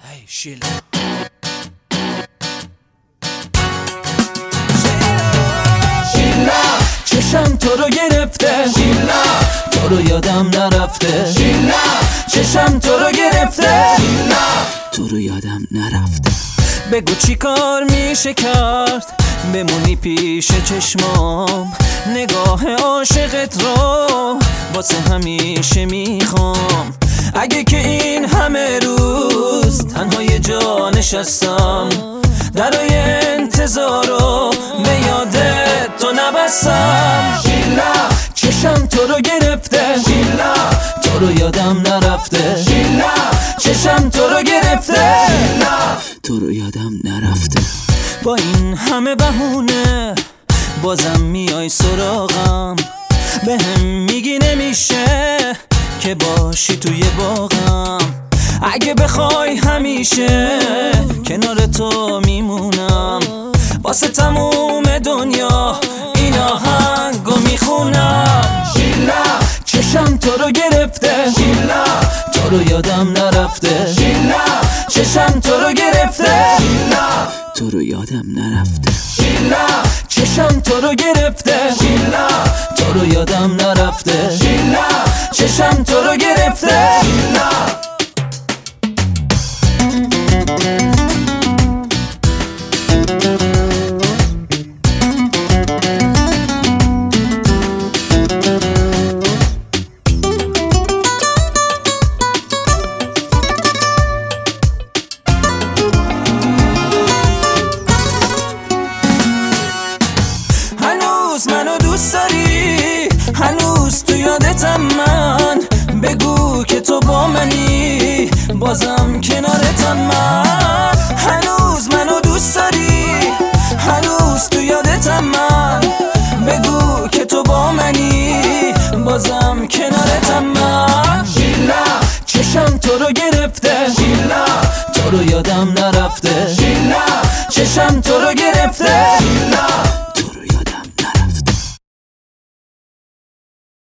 ای شیلا چشم تو رو گرفته شیلا، تو رو یادم نرفته شیلا. چشم تو رو گرفته شیلا، تو رو یادم نرفته. بگو چی کار میشه کرد بمونی پیش چشمام، نگاه عاشقت رو واسه همیشه میخوام. اگه که این همه روز تنها یه جا نشستم، درای انتظارو به یادت تو نبستم شیلا. چشم تو رو گرفته شیلا، تو رو یادم نرفته شیلا. چشم تو رو گرفته شیلا، تو رو یادم نرفته. با این همه بهونه بازم میای سراغم، بهم میگی نمیشه که باشی توی باغم. اگه بخوای همیشه کنار تو میمونم، واسه تموم دنیا این آهنگو میخونم شیلا. چشم تو رو گرفته شیلا، تو رو یادم نرفته شیلا. چشم تو رو گرفته شیلا، تو رو یادم نرفته شیلا. چشم تو رو گرفته شیلا، تو رو یادم نرفته شیلا. چشم تو رو گرفته شیلا. منو دوست داری هنوز تو یادتم من، بگو که تو با منی بازم کنارتم من. هنوز منو دوست داری هنوز تو یادتم من، بگو که تو با منی بازم کنارتم من شیلا. چشم تو رو گرفته شیلا، تو رو یادم نرفته شیلا. چشم تو رو گرفته شیلا.